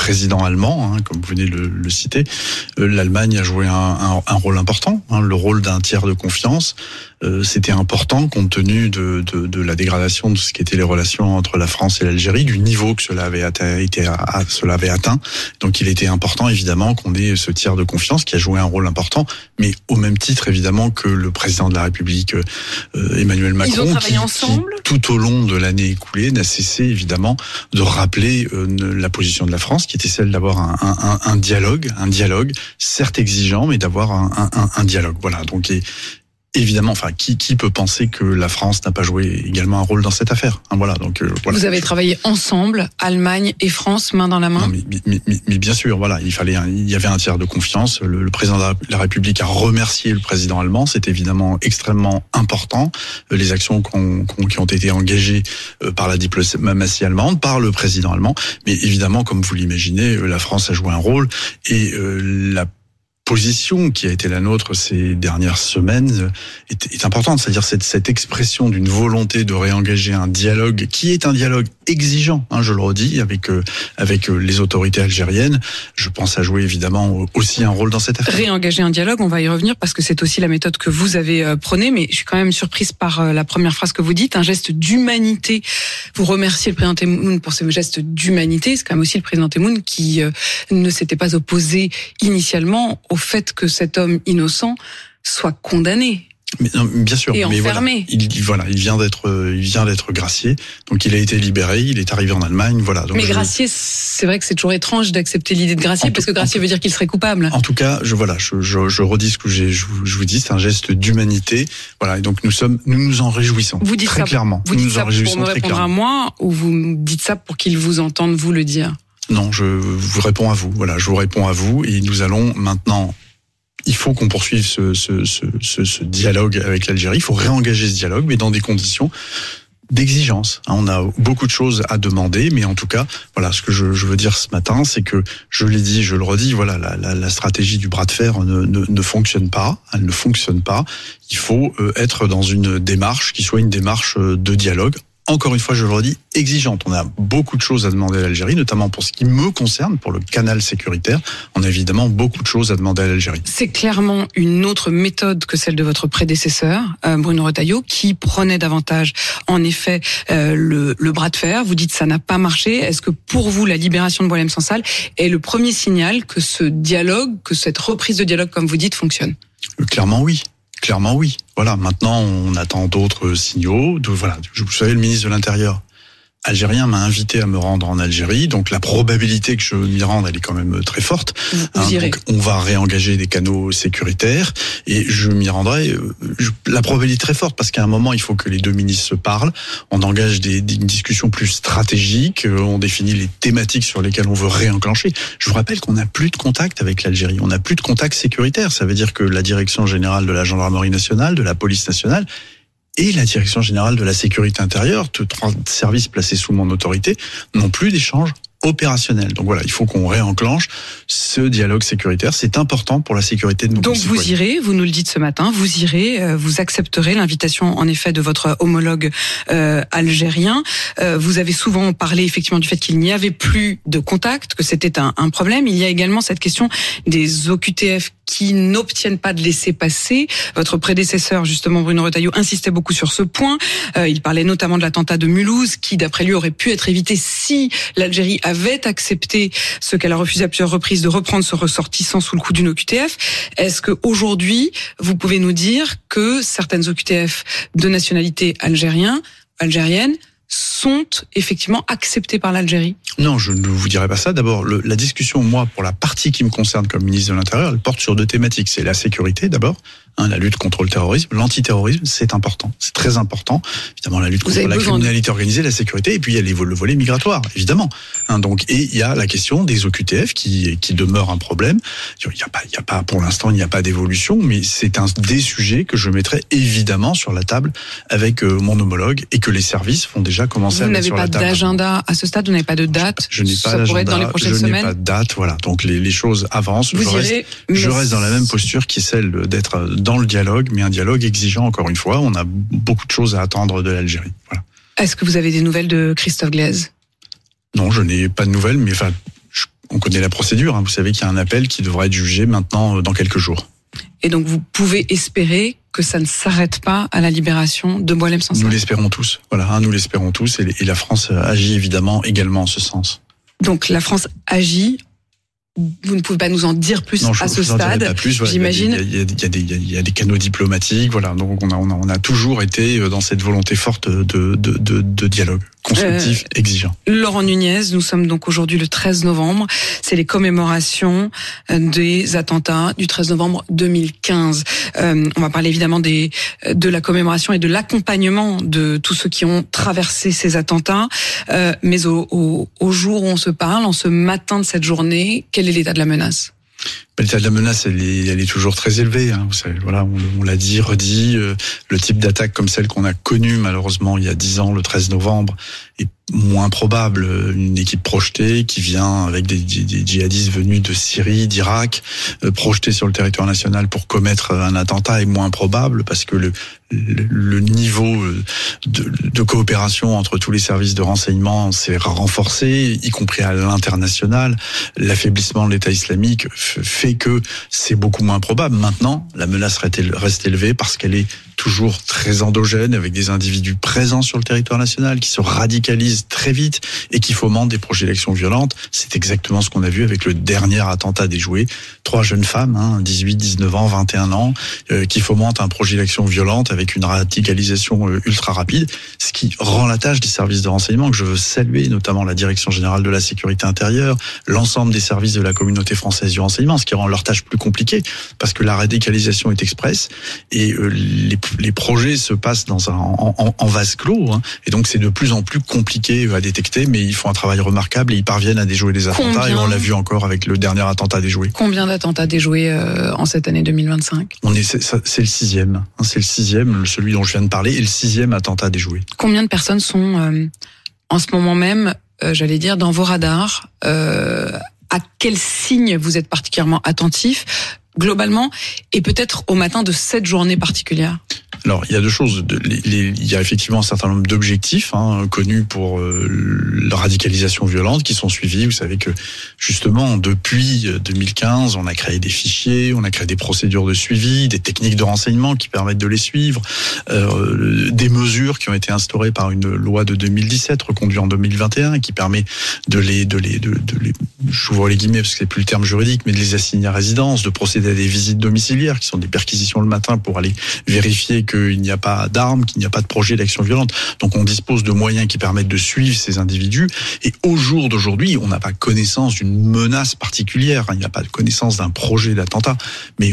président allemand, hein, comme vous venez de le, le citer, euh, l'Allemagne a joué un, un, un rôle important, hein, le rôle d'un tiers de confiance. Euh, c'était important compte tenu de, de, de la dégradation de ce qui étaient les relations entre la France et l'Algérie, du niveau que cela avait atteint, été à, à, cela avait atteint. Donc il était important évidemment qu'on ait ce tiers de confiance qui a joué un rôle important, mais au même titre évidemment que le président de la République euh, Emmanuel Macron, Ils ont travaillé qui, ensemble qui, tout au long de l'année écoulée, n'a cessé évidemment de rappeler euh, la position de la France, qui était celle d'avoir un, un, un dialogue, un dialogue certes exigeant, mais d'avoir un, un, un dialogue. Voilà. Donc et, évidemment, enfin, qui, qui peut penser que la France n'a pas joué également un rôle dans cette affaire, hein, voilà, donc, euh, voilà. Vous avez travaillé ensemble, Allemagne et France, main dans la main. Non, mais, mais, mais, mais bien sûr, voilà, il fallait, un, il y avait un tiers de confiance. Le, le président de la République a remercié le président allemand. C'est évidemment extrêmement important. Les actions qu'on, qu'on, qui ont été engagées par la diplomatie allemande, par le président allemand. Mais évidemment, comme vous l'imaginez, la France a joué un rôle et euh, la position qui a été la nôtre ces dernières semaines est, est importante, c'est-à-dire cette, cette expression d'une volonté de réengager un dialogue qui est un dialogue exigeant, hein, je le redis, avec euh, avec les autorités algériennes. Je pense à jouer évidemment aussi un rôle dans cette affaire. Réengager un dialogue, on va y revenir parce que c'est aussi la méthode que vous avez euh, prônée, mais je suis quand même surprise par euh, la première phrase que vous dites, un geste d'humanité. Vous remerciez le président Tebboune pour ce geste d'humanité. C'est quand même aussi le président Tebboune qui euh, ne s'était pas opposé initialement au fait que cet homme innocent soit condamné. Mais, non, bien sûr, et mais enfermé. Voilà, il, voilà, il vient d'être, il vient d'être gracié, donc il a été libéré, il est arrivé en Allemagne, voilà. Donc mais je... gracié, c'est vrai que c'est toujours étrange d'accepter l'idée de gracier, en parce tout, que gracier veut dire qu'il serait coupable. En tout cas, je voilà, je, je, je redis ce que j'ai, je, je vous dis, c'est un geste d'humanité, voilà, et donc nous sommes, nous nous en réjouissons. Vous dites très ça, clairement. Vous nous dites nous ça en réjouissons pour me répondre très à moi, ou vous dites ça pour qu'ils vous entendent vous le dire? Non, je vous réponds à vous. Voilà, je vous réponds à vous, et nous allons maintenant. Il faut qu'on poursuive ce, ce, ce, ce, ce dialogue avec l'Algérie. Il faut réengager ce dialogue, mais dans des conditions d'exigence. On a beaucoup de choses à demander, mais en tout cas, voilà, ce que je, je veux dire ce matin, c'est que je l'ai dit, je le redis, voilà, la, la, la stratégie du bras de fer ne, ne, ne fonctionne pas. Elle ne fonctionne pas. Il faut être dans une démarche qui soit une démarche de dialogue. Encore une fois, je le redis, exigeante. On a beaucoup de choses à demander à l'Algérie, notamment pour ce qui me concerne, pour le canal sécuritaire. On a évidemment beaucoup de choses à demander à l'Algérie. C'est clairement une autre méthode que celle de votre prédécesseur, Bruno Retailleau, qui prenait davantage, en effet, euh, le, le bras de fer. Vous dites que ça n'a pas marché. Est-ce que pour vous, la libération de Boualem Sansal est le premier signal que ce dialogue, que cette reprise de dialogue, comme vous dites, fonctionne? Clairement oui. Clairement oui. Voilà, maintenant on attend d'autres signaux. De, voilà, vous savez, le ministre de l'Intérieur algérien m'a invité à me rendre en Algérie, donc la probabilité que je m'y rende, elle est quand même très forte. Vous, vous hein, irez. Donc on va réengager des canaux sécuritaires et je m'y rendrai. Je, la probabilité est très forte parce qu'à un moment il faut que les deux ministres se parlent. On engage des, des une discussion plus stratégique. On définit les thématiques sur lesquelles on veut réenclencher. Je vous rappelle qu'on n'a plus de contact avec l'Algérie. On n'a plus de contact sécuritaire. Ça veut dire que la direction générale de la gendarmerie nationale, de la police nationale, et la Direction générale de la sécurité intérieure, trois services placés sous mon autorité, n'ont plus d'échanges opérationnels. Donc voilà, il faut qu'on réenclenche ce dialogue sécuritaire. C'est important pour la sécurité de nos concitoyens. Donc vous irez, vous nous le dites ce matin, vous irez, euh, vous accepterez l'invitation en effet de votre homologue euh, algérien. Euh, vous avez souvent parlé effectivement du fait qu'il n'y avait plus de contact, que c'était un, un problème. Il y a également cette question des O Q T F qui n'obtiennent pas de laissez-passer. Votre prédécesseur, justement, Bruno Retailleau, insistait beaucoup sur ce point. Euh, il parlait notamment de l'attentat de Mulhouse, qui, d'après lui, aurait pu être évité si l'Algérie avait accepté ce qu'elle a refusé à plusieurs reprises, de reprendre ce ressortissant sous le coup d'une O Q T F. Est-ce que aujourd'hui, vous pouvez nous dire que certaines O Q T F de nationalité algérienne, algérienne, sont effectivement acceptés par l'Algérie? Non, je ne vous dirai pas ça. D'abord, le, la discussion, moi, pour la partie qui me concerne comme ministre de l'Intérieur, elle porte sur deux thématiques. C'est la sécurité, d'abord, hein, la lutte contre le terrorisme. L'antiterrorisme, c'est important, c'est très important. Évidemment, la lutte vous contre la criminalité de... organisée, la sécurité, et puis il y a les, le volet migratoire, évidemment. Hein, donc, et il y a la question des O Q T F qui, qui demeure un problème. Il n'y a pas, il y a pas, pour l'instant, il n'y a pas d'évolution, mais c'est un des sujets que je mettrai évidemment sur la table avec euh, mon homologue et que les services font déjà commencer à mettre sur la table. Vous n'avez pas d'agenda à ce stade, vous n'avez pas de date? Je n'ai pas Ça d'agenda, pourrait être dans les prochaines je semaines. n'ai pas de date, voilà. Donc les, les choses avancent. Vous je irez, reste, je reste dans la même posture qui est celle d'être dans le dialogue, mais un dialogue exigeant, encore une fois. On a beaucoup de choses à attendre de l'Algérie. Voilà. Est-ce que vous avez des nouvelles de Christophe Glaise? Non, je n'ai pas de nouvelles, mais enfin, je, On connaît la procédure, hein. Vous savez qu'il y a un appel qui devra être jugé maintenant dans quelques jours. Et donc vous pouvez espérer que ça ne s'arrête pas à la libération de Boualem Sansal. Nous l'espérons tous, voilà, hein, nous l'espérons tous, et, et la France agit évidemment également en ce sens. Donc la France agit. Vous ne pouvez pas nous en dire plus non, je, à ce je stade, pas plus, voilà, j'imagine. Il y, a, il, y a, il, y a des, il y a des canaux diplomatiques, voilà. Donc on a, on a, on a toujours été dans cette volonté forte de, de, de, de dialogue constructif, euh, exigeant. Laurent Nunez, nous sommes donc aujourd'hui le treize novembre. C'est les commémorations des attentats du treize novembre deux mille quinze. Euh, on va parler évidemment des, de la commémoration et de l'accompagnement de tous ceux qui ont traversé ces attentats. Euh, mais au, au, au jour où on se parle, en ce matin de cette journée, quel est l'état de la menace ? L'état de la menace, elle est, elle est toujours très élevée. Hein. Vous savez, voilà, on, on l'a dit, redit. Euh, le type d'attaque comme celle qu'on a connue malheureusement il y a dix ans, le treize novembre, est moins probable. Une équipe projetée qui vient avec des, des, des djihadistes venus de Syrie, d'Irak, euh, projetés sur le territoire national pour commettre un attentat est moins probable parce que le, le, le niveau de, de coopération entre tous les services de renseignement s'est renforcé, y compris à l'international. L'affaiblissement de l'État islamique fait que c'est beaucoup moins probable. Maintenant, la menace reste élevée parce qu'elle est toujours très endogène, avec des individus présents sur le territoire national, qui se radicalisent très vite et qui fomentent des projets d'action violente. C'est exactement ce qu'on a vu avec le dernier attentat déjoué. Trois jeunes femmes, hein, dix-huit, dix-neuf ans, vingt et un ans, euh, qui fomentent un projet d'action violente avec une radicalisation euh, ultra rapide, ce qui rend la tâche des services de renseignement, que je veux saluer, notamment la Direction Générale de la Sécurité Intérieure, l'ensemble des services de la communauté française du renseignement, ce qui rend leur tâche plus compliquée, parce que la radicalisation est expresse et euh, les les projets se passent dans un en, en, en vase clos, hein, et donc c'est de plus en plus compliqué à détecter, mais ils font un travail remarquable et ils parviennent à déjouer les attentats. Combien, et on l'a vu encore avec le dernier attentat déjoué. Combien d'attentats déjoués euh, en cette année deux mille vingt-cinq ? On est c'est, c'est le sixième, hein, c'est le sixième, celui dont je viens de parler, et le sixième attentat déjoué. Combien de personnes sont euh, en ce moment même, euh, j'allais dire, dans vos radars ? euh, À quels signes vous êtes particulièrement attentifs globalement, et peut-être au matin de cette journée particulière? Alors, il y a deux choses. Les, les, il y a effectivement un certain nombre d'objectifs hein, connus pour euh, la radicalisation violente qui sont suivis. Vous savez que, justement, depuis deux mille quinze, on a créé des fichiers, on a créé des procédures de suivi, des techniques de renseignement qui permettent de les suivre, euh, des mesures qui ont été instaurées par une loi de deux mille dix-sept, reconduite en deux mille vingt et un, qui permet de les, de les, de, de les, j'ouvre les guillemets parce que c'est plus le terme juridique, mais de les assigner à résidence, de procéder à des visites domiciliaires qui sont des perquisitions le matin pour aller vérifier qu'il n'y a pas d'armes, qu'il n'y a pas de projet d'action violente. Donc on dispose de moyens qui permettent de suivre ces individus. Et au jour d'aujourd'hui, on n'a pas connaissance d'une menace particulière. Il n'y a pas de connaissance d'un projet d'attentat. Mais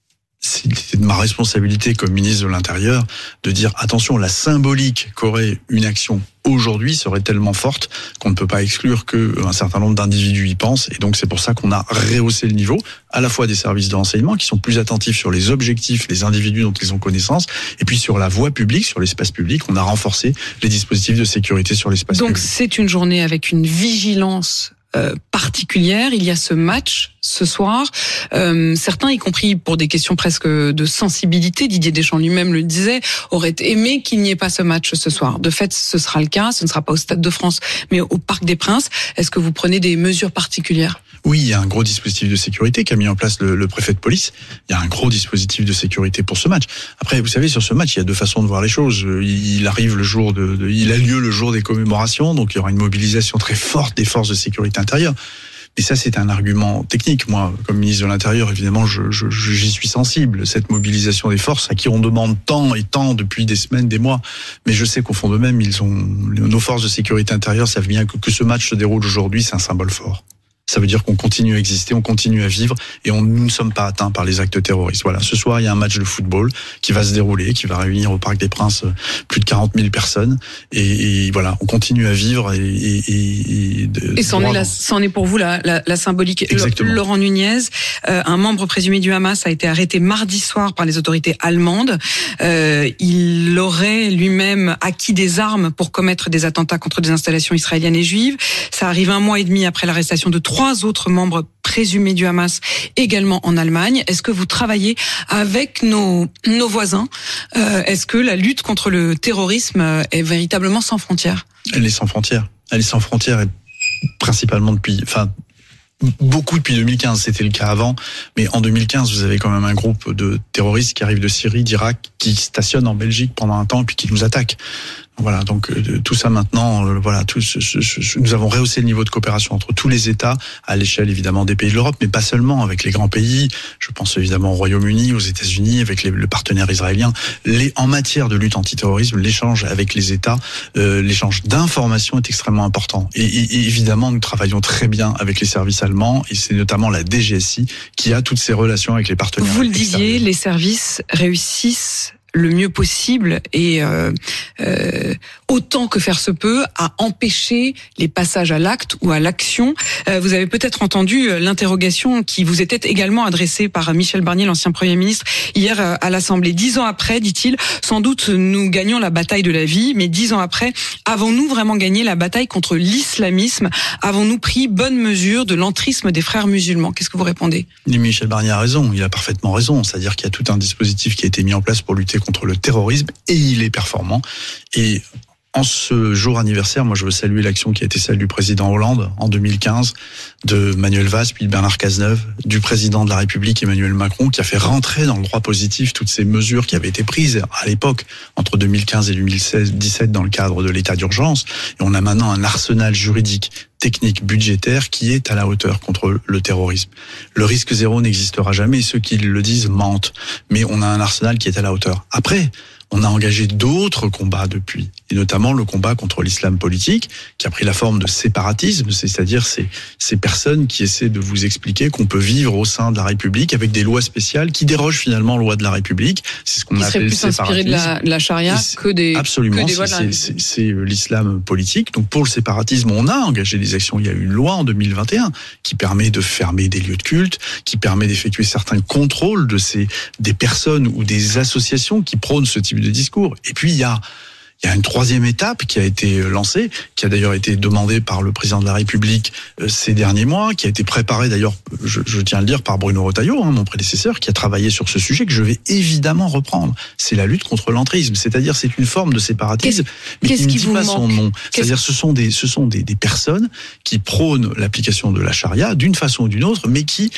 c'est de ma responsabilité comme ministre de l'Intérieur de dire attention, la symbolique qu'aurait une action aujourd'hui serait tellement forte qu'on ne peut pas exclure qu'un certain nombre d'individus y pensent. Et donc c'est pour ça qu'on a rehaussé le niveau à la fois des services de renseignement qui sont plus attentifs sur les objectifs, les individus dont ils ont connaissance, et puis sur la voie publique, sur l'espace public, on a renforcé les dispositifs de sécurité sur l'espace donc, public. Donc c'est une journée avec une vigilance Euh, particulière. Il y a ce match ce soir. Euh, certains, y compris pour des questions presque de sensibilité, Didier Deschamps lui-même le disait, auraient aimé qu'il n'y ait pas ce match ce soir. De fait, ce sera le cas. Ce ne sera pas au Stade de France, mais au Parc des Princes. Est-ce que vous prenez des mesures particulières ? Oui, il y a un gros dispositif de sécurité qu'a mis en place le, le préfet de police. Il y a un gros dispositif de sécurité pour ce match. Après, vous savez, sur ce match, il y a deux façons de voir les choses. Il arrive le jour de, de il a lieu le jour des commémorations, donc il y aura une mobilisation très forte des forces de sécurité intérieure. Mais ça, c'est un argument technique. Moi, comme ministre de l'Intérieur, évidemment, je, je, j'y suis sensible. Cette mobilisation des forces à qui on demande tant et tant depuis des semaines, des mois. Mais je sais qu'au fond d'eux-mêmes, ils ont, nos forces de sécurité intérieure savent bien que, que ce match se déroule aujourd'hui, c'est un symbole fort. Ça veut dire qu'on continue à exister, on continue à vivre et on, nous ne sommes pas atteints par les actes terroristes. Voilà, ce soir, il y a un match de football qui va se dérouler, qui va réunir au Parc des Princes plus de quarante mille personnes. Et, et voilà, on continue à vivre. Et, et, et, de, et c'en, est la, c'en est pour vous la, la, la symbolique. Exactement. Laurent Nunez, euh, un membre présumé du Hamas, a été arrêté mardi soir par les autorités allemandes. Euh, il aurait lui-même acquis des armes pour commettre des attentats contre des installations israéliennes et juives. Ça arrive un mois et demi après l'arrestation de trois Trois autres membres présumés du Hamas, également en Allemagne. Est-ce que vous travaillez avec nos, nos voisins ? euh, Est-ce que la lutte contre le terrorisme est véritablement sans frontières ? Elle est sans frontières. Elle est sans frontières, et principalement depuis... Enfin, beaucoup depuis deux mille quinze, c'était le cas avant, mais en deux mille quinze, vous avez quand même un groupe de terroristes qui arrivent de Syrie, d'Irak, qui stationnent en Belgique pendant un temps, puis qui nous attaquent. Voilà, donc euh, tout ça maintenant, euh, voilà, tout ce, ce, ce, nous avons rehaussé le niveau de coopération entre tous les États, à l'échelle évidemment des pays de l'Europe, mais pas seulement, avec les grands pays. Je pense évidemment au Royaume-Uni, aux États-Unis, avec les, le partenaire israélien. Les, en matière de lutte antiterrorisme, l'échange avec les États, euh, l'échange d'informations est extrêmement important. Et, et, et évidemment, nous travaillons très bien avec les services allemands, et c'est notamment la D G S I qui a toutes ces relations avec les partenaires. Vous le disiez, les services réussissent le mieux possible et euh, euh, autant que faire se peut à empêcher les passages à l'acte ou à l'action. Euh, vous avez peut-être entendu l'interrogation qui vous était également adressée par Michel Barnier, l'ancien Premier ministre, hier à l'Assemblée. Dix ans après, dit-il, sans doute nous gagnons la bataille de la vie, mais dix ans après, avons-nous vraiment gagné la bataille contre l'islamisme? Avons-nous pris bonne mesure de l'entrisme des frères musulmans? Qu'est-ce que vous répondez? Michel Barnier a raison, il a parfaitement raison. C'est-à-dire qu'il y a tout un dispositif qui a été mis en place pour lutter contre le terrorisme et il est performant. Et en ce jour anniversaire, moi je veux saluer l'action qui a été celle du président Hollande en deux mille quinze, de Manuel Valls, puis de Bernard Cazeneuve, du président de la République Emmanuel Macron, qui a fait rentrer dans le droit positif toutes ces mesures qui avaient été prises à l'époque, entre deux mille quinze et deux mille dix-sept, dans le cadre de l'état d'urgence. Et on a maintenant un arsenal juridique, technique, budgétaire qui est à la hauteur contre le terrorisme. Le risque zéro n'existera jamais, et ceux qui le disent mentent. Mais on a un arsenal qui est à la hauteur. Après, on a engagé d'autres combats depuis, et notamment le combat contre l'islam politique, qui a pris la forme de séparatisme, c'est-à-dire ces, ces personnes qui essaient de vous expliquer qu'on peut vivre au sein de la République avec des lois spéciales qui dérogent finalement aux lois de la République. C'est ce qu'on appelle le séparatisme. Qui serait plus inspiré de la, de la charia que des, absolument, que des lois de la République. C'est, c'est, c'est l'islam politique. Donc pour le séparatisme, on a engagé des actions. Il y a eu une loi en deux mille vingt et un qui permet de fermer des lieux de culte, qui permet d'effectuer certains contrôles de ces, des personnes ou des associations qui prônent ce type de discours. Et puis il y a Il y a une troisième étape qui a été lancée, qui a d'ailleurs été demandée par le président de la République ces derniers mois, qui a été préparée d'ailleurs, je, je tiens à le dire, par Bruno Retailleau, hein, mon prédécesseur, qui a travaillé sur ce sujet, que je vais évidemment reprendre. C'est la lutte contre l'entrisme, c'est-à-dire c'est une forme de séparatisme, qu'est-ce, mais qu'est-ce qui ne dit pas manque son nom. C'est-à-dire ce sont des, ce sont des, des personnes qui prônent l'application de la charia d'une façon ou d'une autre, mais qui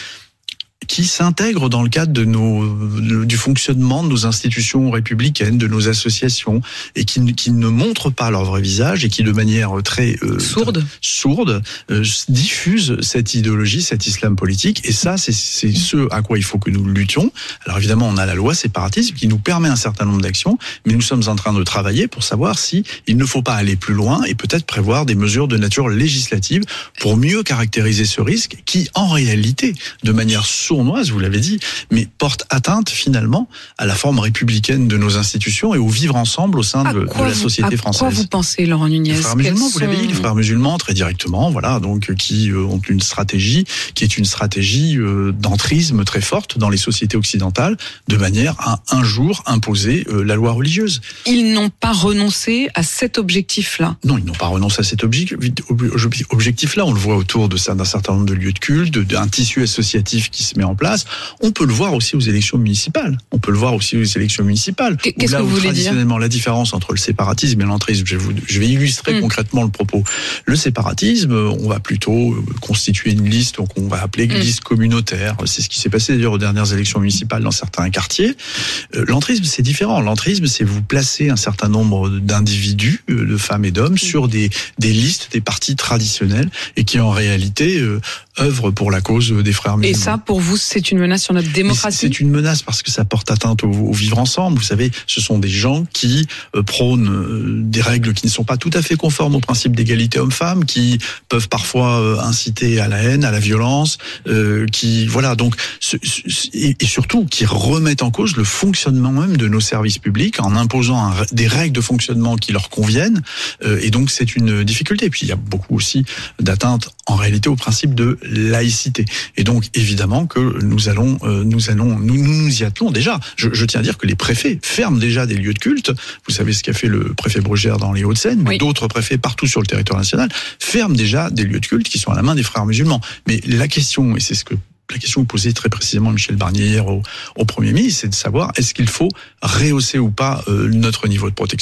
qui s'intègrent dans le cadre de nos, du fonctionnement de nos institutions républicaines, de nos associations, et qui, qui ne montrent pas leur vrai visage et qui, de manière très euh, sourde, sourde euh, diffusent cette idéologie, cet islam politique. Et ça, c'est, c'est ce à quoi il faut que nous luttions. Alors évidemment, on a la loi séparatisme qui nous permet un certain nombre d'actions, mais nous sommes en train de travailler pour savoir si il ne faut pas aller plus loin et peut-être prévoir des mesures de nature législative pour mieux caractériser ce risque qui, en réalité, de manière sourde, sournoise, vous l'avez dit, mais porte atteinte finalement à la forme républicaine de nos institutions et au vivre ensemble au sein de, de la société vous, française. À quoi vous pensez, Laurent Nunez? Les frères musulmans, vous l'avez dit, les frères musulmans, très directement, voilà, donc qui euh, ont une stratégie qui est une stratégie euh, d'entrisme très forte dans les sociétés occidentales, de manière à un jour imposer euh, la loi religieuse. Ils n'ont pas renoncé à cet objectif-là. Non, ils n'ont pas renoncé à cet objectif. Objectif-là, on le voit autour de ça, d'un certain nombre de lieux de culte, d'un tissu associatif qui se met en place. On peut le voir aussi aux élections municipales. On peut le voir aussi aux élections municipales. Qu'est-ce là que vous où voulez traditionnellement dire la différence entre le séparatisme et l'entrisme, je vais, vous, je vais illustrer mmh. concrètement le propos. Le séparatisme, on va plutôt constituer une liste qu'on va appeler mmh. liste communautaire. C'est ce qui s'est passé d'ailleurs aux dernières élections municipales dans certains quartiers. L'entrisme, c'est différent. L'entrisme, c'est vous placer un certain nombre d'individus, de femmes et d'hommes, mmh. sur des, des listes, des partis traditionnels et qui en réalité euh, œuvrent pour la cause des frères musulmans. Et ça, pour vous, c'est une menace sur notre démocratie? C'est une menace parce que ça porte atteinte au, au vivre ensemble. Vous savez, ce sont des gens qui euh, prônent euh, des règles qui ne sont pas tout à fait conformes au principe d'égalité homme-femme, qui peuvent parfois euh, inciter à la haine, à la violence, euh, qui voilà donc ce, ce, et, et surtout qui remettent en cause le fonctionnement même de nos services publics en imposant un, des règles de fonctionnement qui leur conviennent. Euh, et donc c'est une difficulté. Et puis il y a beaucoup aussi d'atteintes en réalité au principe de laïcité. Et donc évidemment que nous allons, euh, nous allons, nous, nous nous y attelons déjà. Je, je tiens à dire que les préfets ferment déjà des lieux de culte. Vous savez ce qu'a fait le préfet Brugère dans les Hauts-de-Seine, mais oui. d'autres préfets partout sur le territoire national ferment déjà des lieux de culte qui sont à la main des frères musulmans. Mais la question, et c'est ce que la question que posait très précisément Michel Barnier hier au, au Premier ministre, c'est de savoir est-ce qu'il faut rehausser ou pas euh, notre niveau de protection.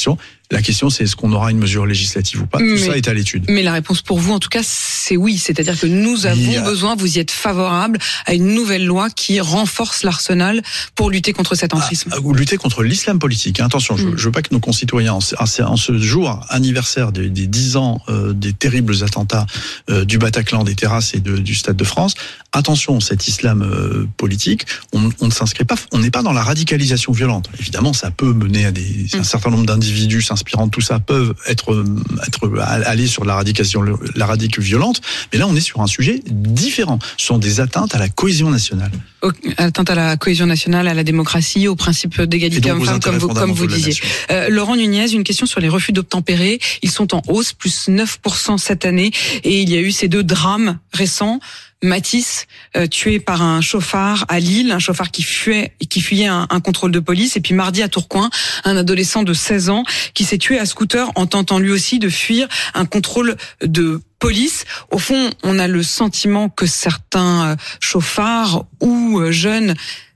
La question, c'est est-ce qu'on aura une mesure législative ou pas? Tout mais, ça est à l'étude. Mais la réponse pour vous, en tout cas, c'est oui. C'est-à-dire que nous avons a... besoin, vous y êtes favorable à une nouvelle loi qui renforce l'arsenal pour lutter contre cet entrisme. Ah, lutter contre l'islam politique. Attention, je, mm. je veux pas que nos concitoyens, en, en ce jour anniversaire des, des dix ans euh, des terribles attentats euh, du Bataclan, des terrasses et de, du Stade de France, attention, cet islam euh, politique, on, on ne s'inscrit pas, on n'est pas dans la radicalisation violente. Évidemment, ça peut mener à des, mm. un certain nombre d'individus inspirants de tout ça peuvent être, être aller sur la radicalisation, la radique violente, mais là on est sur un sujet différent. Ce sont des atteintes à la cohésion nationale. Atteinte à la cohésion nationale, à la démocratie, au principe d'égalité homme-femme, comme vous, comme vous disiez. Euh, Laurent Nunez, une question sur les refus d'obtempérer. Ils sont en hausse, plus neuf pour cent cette année, et il y a eu ces deux drames récents. Mathis, euh, tué par un chauffard à Lille, un chauffard qui fuyait, qui fuyait un, un contrôle de police. Et puis mardi à Tourcoing, un adolescent de seize ans qui s'est tué à scooter en tentant lui aussi de fuir un contrôle de police. Au fond, on a le sentiment que certains chauffards ou jeunes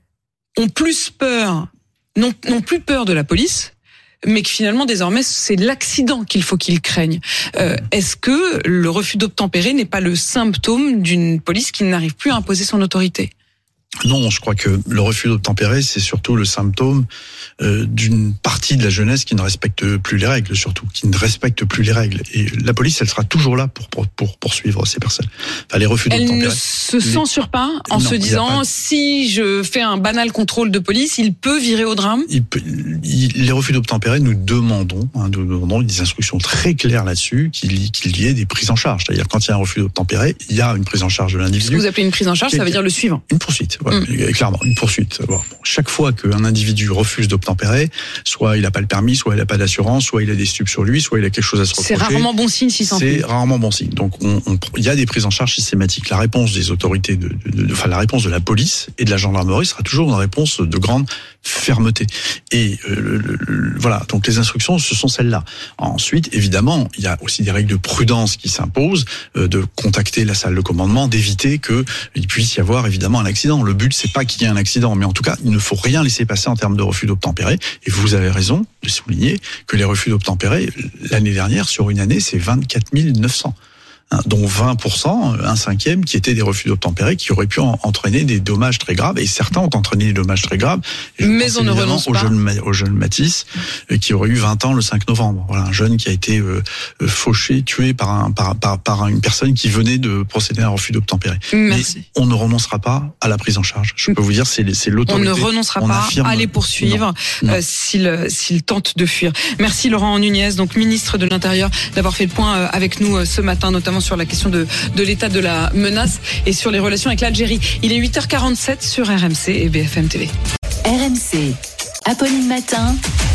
ont plus peur, n'ont, n'ont plus peur de la police, mais que finalement, désormais, c'est l'accident qu'il faut qu'ils craignent. Euh, est-ce que le refus d'obtempérer n'est pas le symptôme d'une police qui n'arrive plus à imposer son autorité ? Non, je crois que le refus d'obtempérer, c'est surtout le symptôme euh, d'une partie de la jeunesse qui ne respecte plus les règles, surtout, qui ne respecte plus les règles. Et la police, elle sera toujours là pour pour, pour poursuivre ces personnes. Enfin, les refus d'obtempérer. Elle ne se censure pas en non, se disant, pas... si je fais un banal contrôle de police, il peut virer au drame. Il peut, il, les refus d'obtempérer, nous demandons, hein, nous demandons des instructions très claires là-dessus, qu'il, qu'il y ait des prises en charge. C'est-à-dire, quand il y a un refus d'obtempérer, il y a une prise en charge de l'individu. Ce que vous appelez une prise en charge, ça veut dire le suivant. Une poursuite. Ouais, mmh. Clairement, une poursuite. Bon, chaque fois qu'un individu refuse d'obtempérer, soit il n'a pas le permis, soit il n'a pas d'assurance, soit il a des stupes sur lui, soit il a quelque chose à se reprocher. C'est rarement bon signe si s'en C'est rarement bon signe. Donc, on, on, il y a des prises en charge systématiques. La réponse des autorités, de, de, de, enfin la réponse de la police et de la gendarmerie sera toujours une réponse de grande fermeté. Et euh, le, le, voilà. Donc, les instructions, ce sont celles-là. Ensuite, évidemment, il y a aussi des règles de prudence qui s'imposent, euh, de contacter la salle de commandement, d'éviter que il puisse y avoir évidemment un accident. Le but, c'est pas qu'il y ait un accident, mais en tout cas, il ne faut rien laisser passer en termes de refus d'obtempérer. Et vous avez raison de souligner que les refus d'obtempérer, l'année dernière, sur une année, c'est vingt-quatre mille neuf cents. Dont vingt pour cent, un cinquième, qui étaient des refus d'obtempérer, qui auraient pu entraîner des dommages très graves, et certains ont entraîné des dommages très graves. Et je Mais on ne renonce au pas. Jeune, au jeune Matisse, qui aurait eu vingt ans le cinq novembre. Voilà, un jeune qui a été euh, fauché, tué par, un, par, par, par une personne qui venait de procéder à un refus d'obtempérer. Merci. Mais on ne renoncera pas à la prise en charge. Je peux vous dire, c'est, c'est l'autorité. On ne renoncera on pas affirme, à les poursuivre non, non. Euh, s'ils, s'ils tentent de fuir. Merci Laurent Nunez, donc ministre de l'Intérieur, d'avoir fait le point euh, avec nous euh, ce matin, notamment sur la question de de l'état de la menace et sur les relations avec l'Algérie. Il est huit heures quarante-sept sur R M C et B F M T V. R M C, Apolline Matin.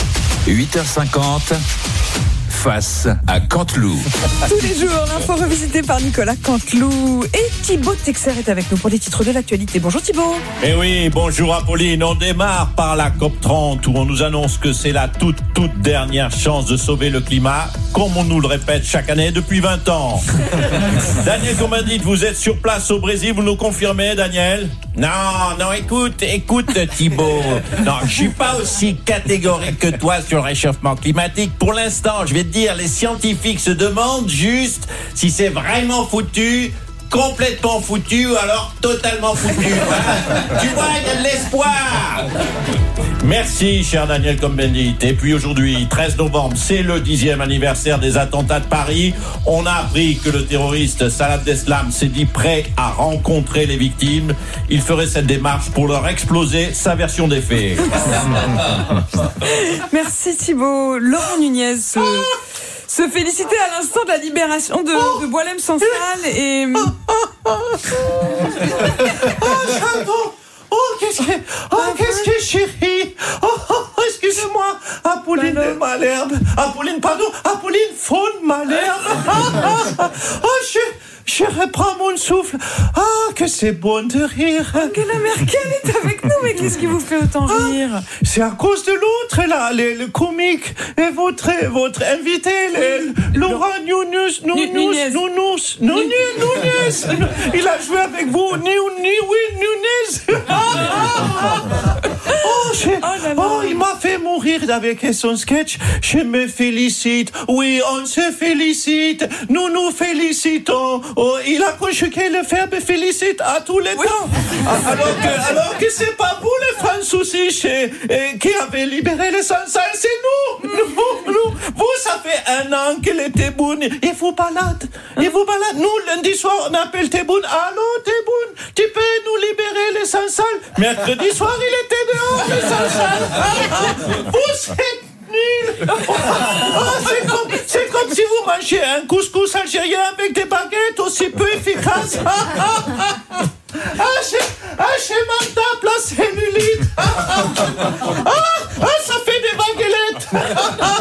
huit heures cinquante. Face à Canteloup. Tous les jours, l'info revisitée par Nicolas Canteloup. Et Thibaut Texer est avec nous pour les titres de l'actualité. Bonjour Thibaut. Eh oui, bonjour Apolline. On démarre par la COP trente où on nous annonce que c'est la toute, toute dernière chance de sauver le climat, comme on nous le répète chaque année depuis vingt ans. Daniel Combendit, vous êtes sur place au Brésil, vous nous confirmez, Daniel ? Non, non, écoute, écoute Thibaut. Non, je suis pas aussi catégorique que toi sur le réchauffement climatique. Pour l'instant, je vais te dire, les scientifiques se demandent juste si c'est vraiment foutu, complètement foutu ou alors totalement foutu. Voilà. Tu vois, il y a de l'espoir. Merci, cher Daniel Combendit. Et puis aujourd'hui, treize novembre, c'est le dixième anniversaire des attentats de Paris. On a appris que le terroriste Salah Abdeslam s'est dit prêt à rencontrer les victimes. Il ferait cette démarche pour leur exploser sa version des faits. Merci Thibaut. Laurent Nunez se, se félicitait à l'instant de la libération de, de Boualem Sansal et... Oh, oh, j'adore. Oh, qu'est-ce que, oh, qu'est-ce que chérie. Oh, oh, excusez-moi. Apolline de Malherbe. Apolline, pardon. Apolline Faune Malherbe. Oh, je, je reprends mon souffle. Ah, oh, que c'est bon de rire. Angela Merkel est avec nous, mais qu'est-ce qui vous fait autant rire? Ah, c'est à cause de l'autre, là, les, le comique. Et votre, votre invité, les, Laura Nunez, Nunez, Nunez, Nunez. Il a joué avec vous, Nunez, oui, Nunez. Oh, je- oh, il m'a fait mourir avec son sketch. Je me félicite. Oui, on se félicite. Nous nous félicitons. Oh, il a conjugué le verbe félicite à tous les temps. Ah, Alors que, alors que c'est pas vous les Français chez- eh, qui avez libéré les Sansal, c'est nous. nous, nous. Vous, ça fait un an que les Tebboune, ils vous baladent. Ils vous baladent. Nous, lundi soir, on appelle Tebboune. Allô, Tebboune, tu peux nous libérer les Sansal? Mercredi soir, il était dehors, les Sansal. Vous êtes nuls. Oh, c'est comme, c'est comme si vous mangez un couscous algérien avec des baguettes aussi peu efficaces. Ah, chez, ah, chez Martha, place cellulite. Ah, ah, ah, ça fait des baguelettes.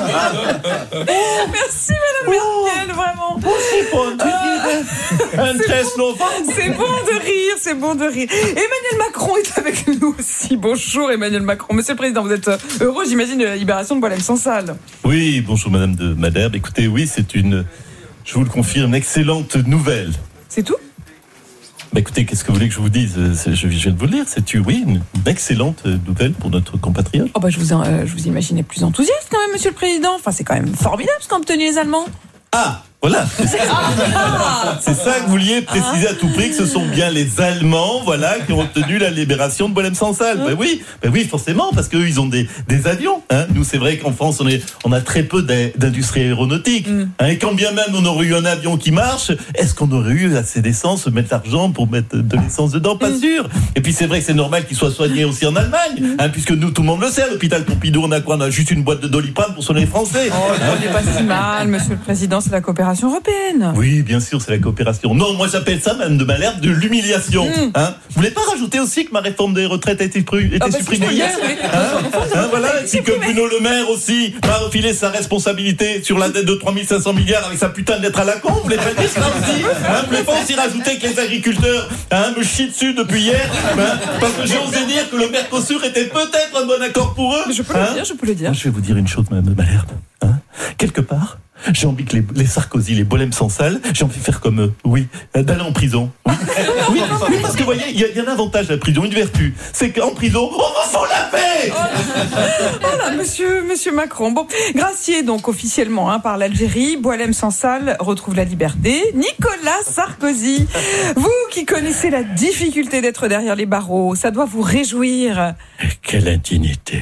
Merci Madame Merkel, vraiment. Oh, c'est bon de rire. Un treize novembre. C'est bon de rire, c'est bon de rire. Emmanuel Macron est avec nous aussi. Bonjour Emmanuel Macron. Monsieur le Président, vous êtes heureux, j'imagine, de la libération de Boualem Sansal. Oui, bonjour Madame de Madère. Écoutez, oui, c'est une, je vous le confirme, excellente nouvelle. C'est tout? Bah écoutez, qu'est-ce que vous voulez que je vous dise? C'est- Je viens de vous le dire, c'est une, oui, une excellente nouvelle pour notre compatriote. Oh bah je vous, en- euh, je vous imaginais plus enthousiaste quand même, Monsieur le Président. Enfin, c'est quand même formidable ce qu'ont obtenu les Allemands. Ah, voilà. C'est ça, c'est ça que vous vouliez préciser à tout prix, que ce sont bien les Allemands, voilà, qui ont obtenu la libération de Boualem Sansal. Ben oui, ben oui, forcément, parce qu'eux, ils ont des, des avions. Hein. Nous, c'est vrai qu'en France, on, est, on a très peu d'in- d'industrie aéronautique. Hein, et quand bien même on aurait eu un avion qui marche, est-ce qu'on aurait eu assez d'essence, mettre l'argent pour mettre de l'essence dedans? Pas sûr. Et puis c'est vrai que c'est normal qu'il soit soigné aussi en Allemagne, hein, puisque nous, tout le monde le sait, à l'hôpital Pompidou, on a quoi? On a juste une boîte de Doliprane pour soigner les Français. Oh, on n'est pas si mal, Monsieur le Président, c'est la coopération européenne. Oui, bien sûr, c'est la coopération. Non, moi j'appelle ça, Madame de Malherbe, de l'humiliation. Mm. Hein, vous voulez pas rajouter aussi que ma réforme des retraites a été, pru- été Ah bah, supprimée si, hier? oui, oui. Hein, hein, voilà, et puis que Bruno Le Maire aussi m'a refilé sa responsabilité sur la dette de trois mille cinq cents milliards avec sa putain de lettre à la con. Vous voulez pas dire ça aussi? Hein, vous voulez pas aussi rajouter que les agriculteurs hein, me chient dessus depuis hier hein, parce que j'ai osé dire que le Mercosur était peut-être un bon accord pour eux? Je peux le dire, je peux le dire. Moi, je vais vous dire une chose, Madame de Malherbe. Hein, quelque part, j'ai envie que les, les Sarkozy, les Boualem Sansal, j'ai envie de faire comme eux, oui, euh, d'aller en prison. Oui, oui, oui, parce que vous voyez, il y, a- il y a un avantage à la prison, une vertu, c'est qu'en prison, on vous fout la paix. Voilà, monsieur, monsieur Macron. Bon, gracié donc officiellement hein, par l'Algérie, Boualem Sansal retrouve la liberté. Nicolas Sarkozy, vous qui connaissez la difficulté d'être derrière les barreaux, ça doit vous réjouir. Quelle indignité.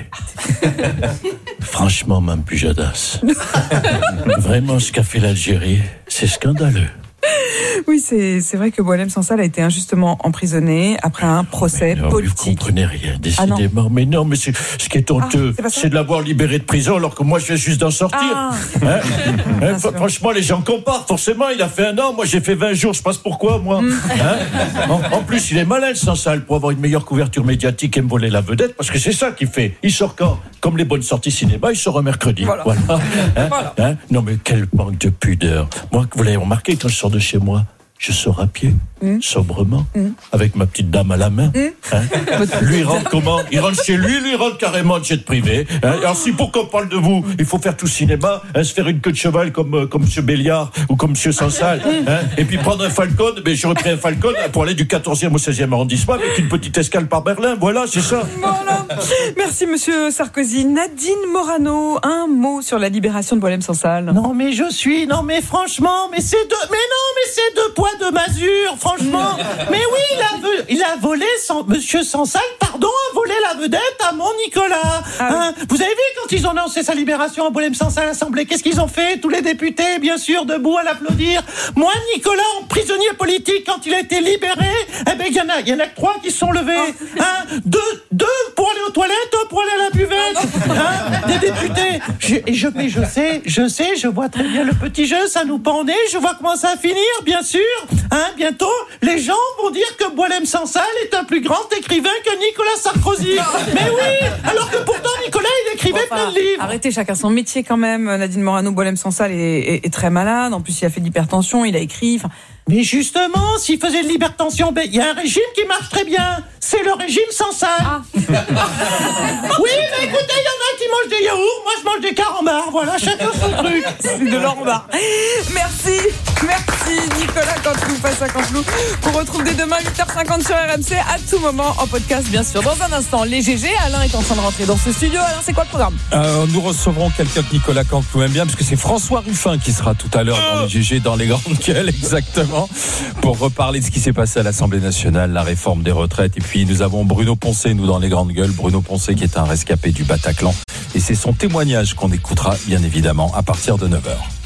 Franchement, Mme Pujadas, vraiment ce qu'a fait l'Algérie, c'est scandaleux. Oui, c'est c'est vrai que Boualem Sansal a été injustement emprisonné après un procès Non, politique. vous comprenez rien, Ah non. décidément. mais non, mais c'est, ce qui est honteux, Ah, c'est pas ça c'est de l'avoir libéré de prison alors que moi je viens juste d'en sortir. Ah. Hein Hein, fr- franchement, les gens comparent. Forcément, il a fait un an, moi j'ai fait vingt jours, je passe pourquoi, moi hein en, en plus, il est malin, le Sansal, pour avoir une meilleure couverture médiatique et me voler la vedette, parce que c'est ça qu'il fait. Il sort quand? Comme les bonnes sorties cinéma, il sort un mercredi. Voilà. Hein Voilà. Hein non, mais quel manque de pudeur. Moi, vous l'avez remarqué, quand je sors de chez moi, je sors à pied, Mm. sobrement, Mm. avec ma petite dame à la main. Hein lui, il rentre comment? Il rentre chez lui, lui, il rentre carrément en jet privé. Hein alors, si pour qu'on parle de vous, il faut faire tout cinéma, hein, se faire une queue de cheval comme, euh, comme M. Béliard ou comme M. Sansal, hein, et puis prendre un Falcon, ben, j'aurais pris un Falcon pour aller du quatorzième au seizième arrondissement avec une petite escale par Berlin. Voilà, c'est ça. Voilà. Merci, monsieur Sarkozy. Nadine Morano, un mot sur la libération de Boualem Sansal. Non, mais je suis, non, mais franchement, mais c'est deux, mais non, mais c'est deux poids, deux mesures, franchement. Mais oui, il a, vo- il a volé, sans, monsieur Sansal, pardon, a volé la vedette à mon Nicolas. Hein, vous avez vu quand ils ont annoncé sa libération à Boualem Sansal à l'Assemblée, qu'est-ce qu'ils ont fait? Tous les députés, bien sûr, debout à l'applaudir. Moi, Nicolas, en prisonnier politique, quand il a été libéré, eh ben, il y en a, il y en a que trois qui se sont levés. Hein, deux, deux pour aller aux toilettes, un pour aller à la buvette. Hein, des députés. Je, et je, mais je sais, je sais, je vois très bien le petit jeu, ça nous pend au nez, je vois comment ça va finir, bien sûr. Hein, bientôt, les gens vont dire que Boualem Sansal est un plus grand écrivain que Nicolas Sarkozy. Mais oui, alors que pourtant Nicolas, il écrivait Enfin, plein de livres. arrêtez chacun son métier quand même. Nadine Morano, Boualem Sansal est, est, est très malade. En plus, il a fait de l'hypertension, il a écrit. Enfin, Mais justement, s'il faisait de l'hypertension, ben, il y a un régime qui marche très bien. C'est le régime sans sel. Ah. Oui, mais écoutez, il y en a qui mangent des yaourts, moi je mange des carambars. Voilà, chacun son truc. C'est de l'orbar. Merci, merci Nicolas Canteloup, face à Canteloup. On retrouve dès demain huit heures cinquante sur R M C, à tout moment en podcast bien sûr. Dans un instant, les G G, Alain est en train de rentrer dans ce studio. Alain, c'est quoi le programme? euh, Nous recevrons quelqu'un que Nicolas Canteloup aime bien, parce que c'est François Ruffin qui sera tout à l'heure dans les G G, dans les grandes gueules, exactement, pour reparler de ce qui s'est passé à l'Assemblée nationale, la réforme des retraites. Et puis nous avons Bruno Poncet, nous, dans les grandes gueules. Bruno Poncet qui est un rescapé du Bataclan. Et c'est son témoignage qu'on écoutera bien évidemment à partir de neuf heures.